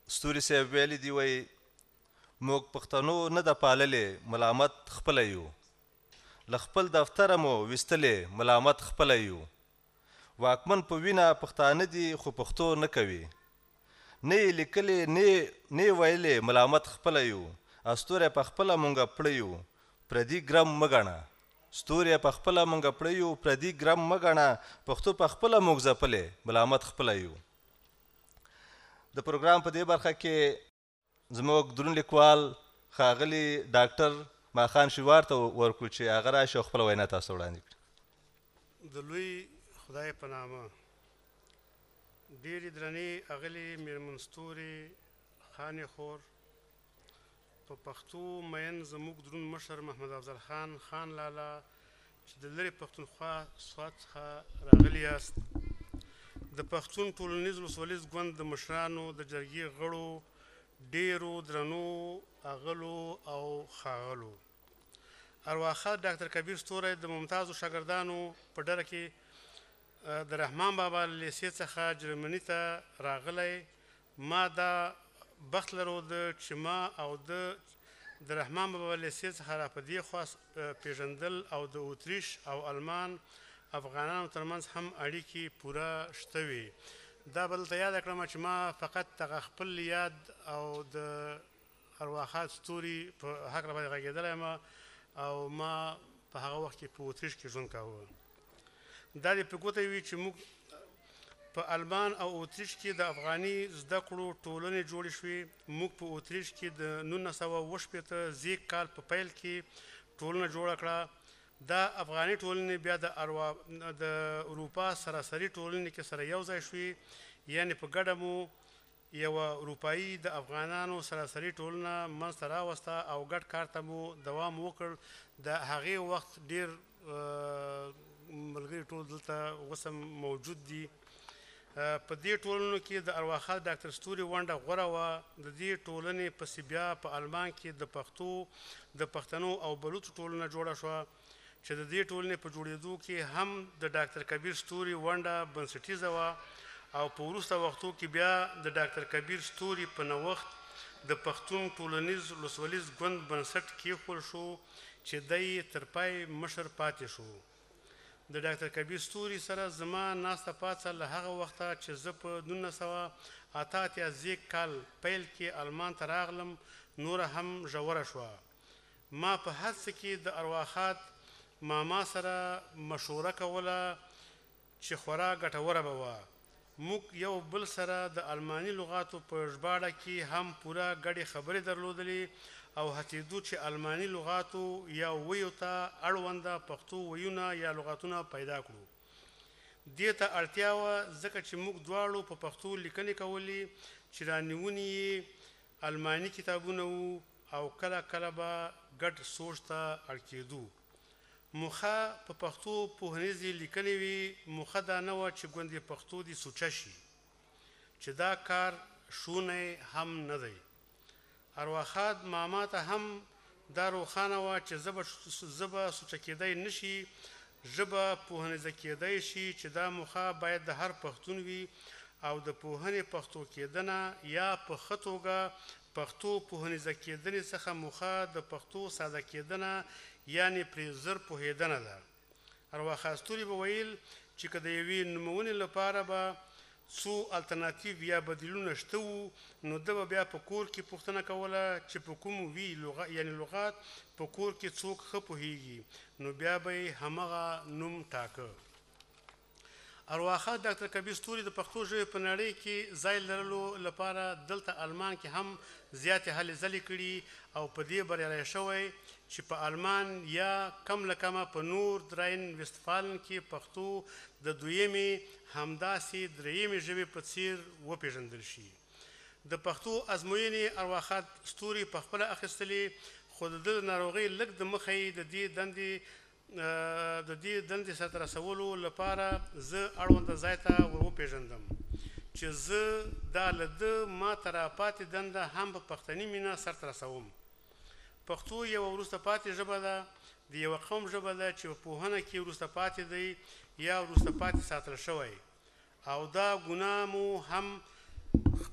ستوري صاحب ویلي دي وایي موږ پښتنو نه ده پاللې ملامت خپله یو له خپل دفتره مو ویستلې ملامت خپله یو واکمن په وینه پښتانه دي خو پښتو نه کوي نه یې لیکلې نه یې ویلې ملامت خپله یو استوری په خپله مونږه پړه یو پردي ګرم مه ګڼه ستوری په خپله مونږه پړه یو پردي ګرم مه ګڼه پښتو په خپله موږ ځپلې ملامت خپله یو د پروګرام په دې برخه کې زموږ درون لیکوال ښاغلي ډاکټر ماخان شیوار ته ورکړو چې هغه راشي او خپله وینا تاسو وړاندې کړي. د لوی خدای په نامه ډېرې درنې اغلې میرمن ستورې خانې خور په پښتو مین زموږ درون مشر محمد افضل خان لالا چې د لرې پښتونخوا سوات څخه راغلي یاست د پښتون ټولنیز ولسوالیز ګوند د مشرانو د جرګې غړو ډېرو درنو اغلو او ښاغلو ارواښاد ډاکټر کبیر ستوری د ممتازو شاګردانو په ډله کې د رحمان بابا لیسې څخه جرمني ته راغلی ما دا بخت لرود چې ما او د رحمان بابا لیسې څخه را په دې خوا پیژندل او د اتریش او المان افغانانو ترمنځ هم اړیکې پوره شته وي دا به دلته یاده کړم چې ما فقط دغه خپل یاد او د ارواښاد ستوري په هکله باندې غږېدلی یم او ما په هغه وخت کې په اتریش کې ژوند کاوه دا دې په ګوته وي چې موږ په المان او اتریش کې د افغاني زده کړو ټولنې جوړې شوې موږ په اتریش کې د 1980 زیږ کال په پیل کې ټولنه جوړه کړه دا افغاني ټولنې بیا د اروپا سراسري ټولنې کې سره یو ځای شوې یعنې په ګډه مو یوه اروپایي د افغانانو سراسري ټولنه منځته راوسته او ګډ کار ته مو دوام وکړ د هغې وخت ډېر ملګري ټول دلته اوس هم موجود دي په دې ټولنو کې د ارواښاد ډاکټر ستوري ونډه غوره وه د دې ټولنې پسې بیا په المان کې د پښتو د پښتنو او بلوڅو ټولنه جوړه شوه چې د دې ټولنې په جوړېدو کې هم د ډاکټر کبیر ستوري ونډه بنسټیزه وه او په وروسته وختو کې بیا د ډاکټر کبیر ستوري په نوښت د پښتون ټولنیز ولسوالیز ګوند بنسټ کېښول شو چې دی تر پای مشر پاتې شو د ډاکټر کبیر ستوري سره زما ناسته پاڅه له هغه وخته چې زه په 1988 زیږ کال پیل کې المان ته راغلم نوره هم ژوره شوه ما په هر څه کې د ارواښاد ماما سره مشوره کوله چې خورا ګټوره به وه موږ یو بل سره د الماني لغاتو په ژباړه کې هم پوره ګډې خبرې درلودلې او هڅېدو چې الماني لغاتو یا ویو ته اړونده پښتو ویونه یا لغاتونه پیدا کړو دې ته اړتیا وه ځکه چې موږ دواړو په پښتو لیکنې کولې چې رانیونې یې الماني کتابونه وو او کله کله به ګډ سوچ ته اړ کېدو موخه په پښتو پوهنیزې لیکنې وي موخه دا نه وه چې ګوندې پښتو دې سوچه شي چې دا کار شونی هم نه دی ارواښاد ماما ته هم دا روښانه وه چې ژبه سوچه کېدی نه شي ژبه پوهنیزه کېدی شي چې دا موخه باید د هر پښتون وي او د پوهنې پښتو کېدنه یا په ښه توګه پښتو پوهنیزه کېدنې څخه موخه د پښتو ساده کېدنه یعنې پرې زر پوهېدنه ده ارواښاد ستوري به ویل چې که د یوې نومونې لپاره به څو الټرناتیو یا بدیلونه شته وو نو ده به بیا په کور کې پوښتنه کوله چې په کوم وي یعنې لغات په کور کې څوک ښه پوهېږي نو بیا به یې همغه نوم ټاکه ارواښاد ډاکټر کبیر ستوري د پښتو ژبې په نړۍ کې ځای لرلو لپاره دلته المان کې هم زیاتې هلې ځلې کړي او په دې بریالی شوی چې په المان یا کم له کمه په نور دراین ویستفالن کې پښتو د دویمې همداسې درېیمې ژبې په څیر وپېژندل شي د پښتو ازموینې ارواښاد ستوري په خپله اخیستلې خو د ده د ناروغۍ لږ د مخه یې د دې دندې سرته رسولو لپاره زه اړونده ځای ته ور وپېژندم چې زه دا له ده ما ته راپاتې دنده هم په پښتني مینه سرته رسوم پښتو یوه وروسته پاتې ژبه ده د یوه قوم ژبه ده چې په پوهنه کې وروسته پاتې دی یا وروسته پاتې ساتل شوی او دا ګناه مو هم خپل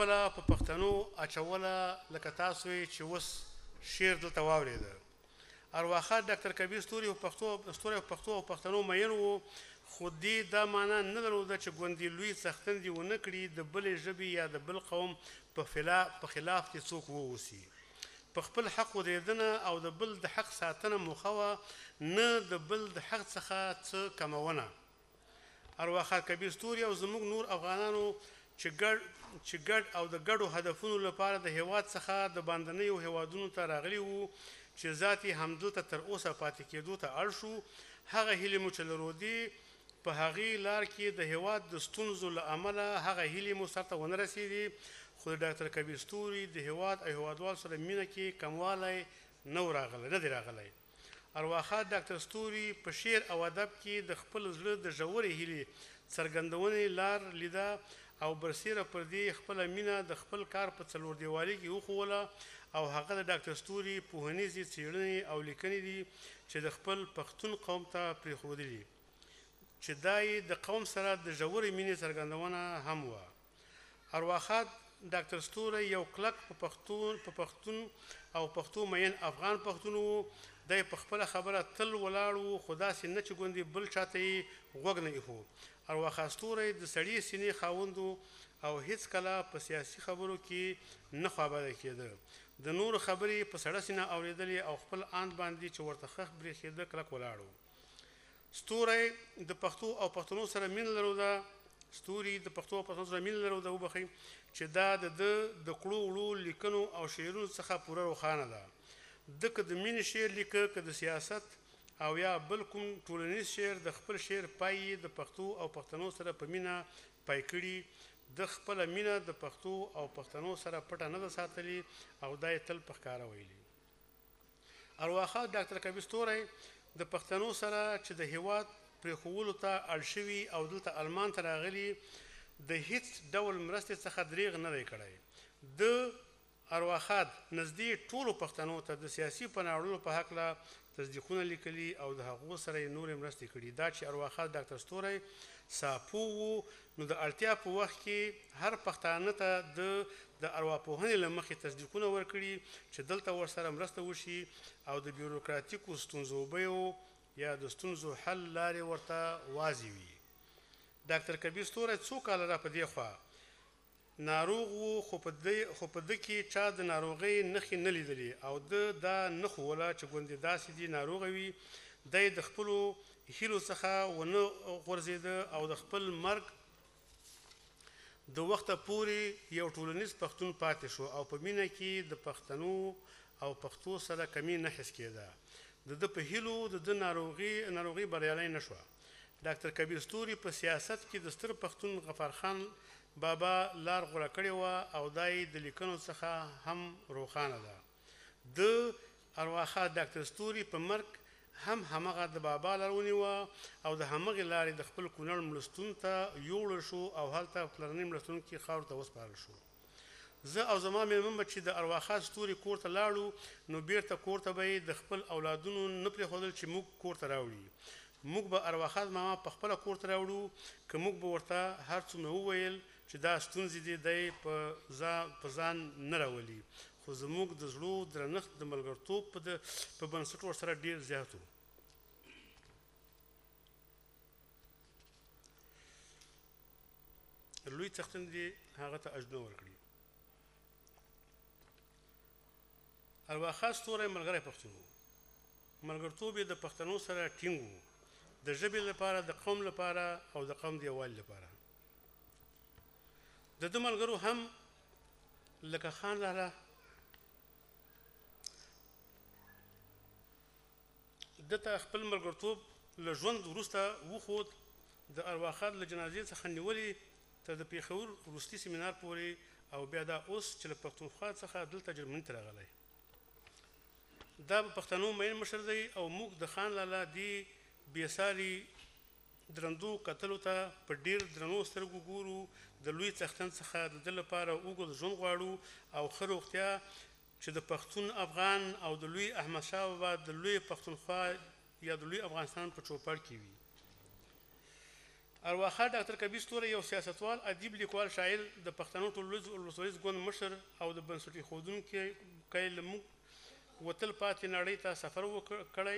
خپله په پښتنو اچوله لکه تاسو یې چې اوس شعر دلته واورېده. ارواښاد ډاکټر کبیر ستوري په پښتو او پښتنو مین و، خو دې دا معنا نه درلوده چې ګوندې لوی څښتن دې ونه کړي د بلې ژبې یا د بل قوم په خلاف کې څوک واوسي. په خپل حق ودرېدنه او د بل د حق ساتنه موخه وه، نه د بل د حق څخه څه کمونه. ارواښاد کبیر ستوري او زموږ نور افغانانو چې ګډ او د ګډو هدفونو لپاره د هیواد څخه د باندنیو هیوادونو ته راغلي وو چې ذات یې همدلته تر اوسه پاتې کېدو ته اړ شو، هغه هیلې مو چې لرو دي په هغې لار کې د هیواد د ستونزو له امله هغه هیلې مو سرته ونه رسېدې، خو د ډاکټر کبیر ستوري د هیواد او هیوادوالو سره مینه کې کموالی نه دی راغلی. ارواښاد ډاکټر ستوري په شعر او ادب کې د خپل زړه د ژورې هیلې څرګندونې لار لیده او برسیره پر دې خپله مینه د خپل کار په څلور دیوالي کې وښووله، او هغه د ډاکټر ستوري پوهنیزې څېړنې او لیکنې دي چې د خپل پښتون قوم ته پرېښودلي، چې دا یې د قوم سره د ژورې مینې څرګندونه هم وه. ارواښاد ډاکټر ستوری یو کلک په پښتون او پښتو مین افغان پښتون و. دی په خپله خبره تل ولاړ و، خو داسې نه چې ګوندې بل چاته یې غوږ نه ایښو. ارواښاد ستوری د سړې سینې خاوند او هیڅکله په سیاسي خبرو کې نه خوابدی کېده. د نورو خبرې په سړه سینه اورېدلې او خپل آند باندې چې ورته ښه برېښېده کلک ولاړ و. ستوری د پښتو او پښتنو سره مینه لرله وبخئ، چې دا د ده د کړو وړو لیکنو او شعرونو څخه پوره روښانه ده. ده که د مینې شعر لیکه، که د سیاست او یا بل کوم ټولنیز شعر، د خپل شعر پای یې د پښتو او پښتنو سره په مینه پای کړي. د خپله مینه د پښتو او پښتنو سره پټه نه ده ساتلې او دا یې تل په ښکاره ویلي. ارواښاد ډاکټر کبیر ستوری د پښتنو سره چې د هیواد پرېښولو ته اړ شوي او دلته المان ته راغلي د هیڅ ډول مرستې څخه دریغ نه دی کړی. د ارواښاد نږدې ټولو پښتنو ته د سیاسي پناه وړلو په هکله تصدیقونه لیکلي او د هغو سره یې نورې مرستې کړي. دا چې ارواښاد ډاکټر ستوری ساپو و، نو د اړتیا په وخت کې هر پښتانه ته د ارواپوهنې له مخې تصدیقونه ورکړي چې دلته ورسره مرسته وشي او د بیوروکراتیکو ستونزو بیو یا د ستونزو حل لارې ورته واضح وي. ډاکټر کبیر ستوری څو کاله را په دې خوا ناروغ و، خو په ده کې چا د ناروغۍ نښې نه لیدلې او ده دا نه ښووله چې ګوندې داسې دي ناروغه وي. دی د خپلو هیلو څخه ونه غورځېده او د خپل مرګ د وخته پورې یو ټولنیز پښتون پاتې شو او په مینه کې د پښتنو او پښتو سره کمی نه حس کېده. د ده په هیلو د ده ناروغي بریالی نه شوه. ډاکټر کبیر ستوري په سیاست کې د ستر پښتون غفارخان بابا لار غوره کړې وه او دا یې د لیکنو څخه هم روښانه ده. د ارواښاد ډاکټر ستوري په مرګ هم همغه د بابا لار ونیوه او د همغې لارې د خپل کونړ ملستون ته یوړل شو او هلته پلرني ملستون کې خاورو ته وسپارل شو. زه او زما مېرمن به چې د ارواښاد ستوري کور ته لاړو، نو بیرته کور ته به یې د خپل اولادونو نه پرېښودل چې موږ کور ته راوړي. موږ به ارواښاد ماما په خپله کور ته راوړو، که موږ به ورته هر څومره وویل چې دا ستونزې دي دی په ځان نه راولي، خو زموږ د زړو درنښت د ملګرتوب په بنسټ ورسره ډېر زیات و. لوی څښتن دې هغه ته اجرونه ورکړي. ارواښاد ستوری ملګری پښتون و. ملګرتوب یې د پښتنو سره ټینګ و، د ژبې لپاره، د قوم لپاره او د قوم د یووالي لپاره. د ده ملګرو هم لکه خان لالا ده ته خپل ملګرتوب له ژوند وروسته وښود. د ارواښاد له جنازې څخه نیولې تر د پېښور وروستي سیمینار پورې او بیا دا اوس چې له پښتونخوا څخه دلته جرمني ته راغلی. دا په پښتنو مین مشر دی او موږ د خان لالا دې بېساري درندو کتلو ته په ډېر درنو سترګو ګورو. د لوی څښتن څخه د ده لپاره اوږد ژوند غواړو او ښه روغتیا چې د پښتون افغان او د لوی احمدشاه بابا د لوی پښتونخوا یا د لوی افغانستان په چوپړ کې وي. ارواښاد ډاکټر کبیر ستوری یو سیاستوال، ادیب، لیکوال، شاعر، د پښتنو ټولنیز ګوند مشر او د بنسټ ایښودونکی له موږ وتل پاتې نړۍ ته سفر کړی.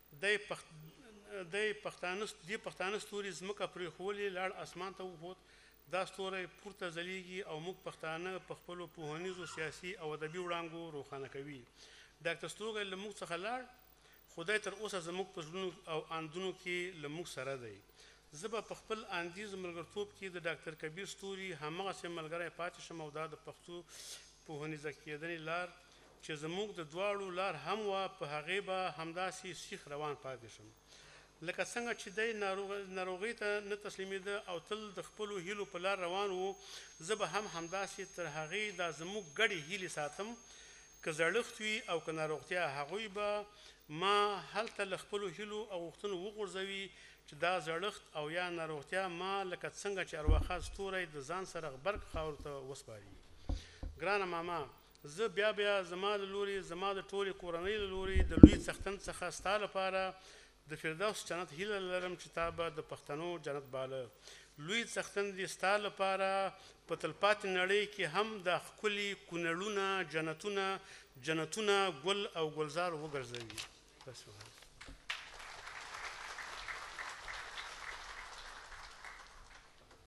دی پښتانه ستوري ځمکه پرېښولې، لاړ اسمان ته وخوت. دا ستوری پورته ځلیږي او موږ پښتانه په خپلو پوهنیزو، سیاسي او ادبي وړانګو روښانه کوي. ډاکټر ستوری له موږ څخه لاړ، خدای تر اوسه زموږ په زړونو او اندونو کې له موږ سره دی. زه به په خپل اندیز ملګرتوب کې د ډاکټر کبیر ستوري همغسې ملګری پاتې شم او دا د پښتو پوهنیزه کېدنې لار چې زموږ د دواړو لار هم وه، په هغې به همداسې سیخ روان پاتې شم. لکه څنګه چې دی ناروغۍ ته نه تسلیمېده او تل د خپلو هیلو په لار روان و، زه به هم همداسې تر هغې دا زموږ ګډې هیلې ساتم. که زړښت وي او که ناروغتیا، هغوی به ما هلته له خپلو هیلو او غوښتنو وغورځوي چې دا زړښت او یا ناروغتیا ما لکه څنګه چې ارواښاد ستوری د ځان سره غبرګ خاورو ته وسپاري. ګرانه ماما، زه بیا زما له لورې، زما د ټولې کورنۍ له لورې د لوی څښتن څخه ستا لپاره د فردوس جنت هیله لرم چې تا به د پښتنو جنت باله. لوی څښتن دې ستا لپاره په تلپاتې نړۍ کې هم دا ښکلي کونړونه، جنتونه ګل او ګلزار وګرځوي.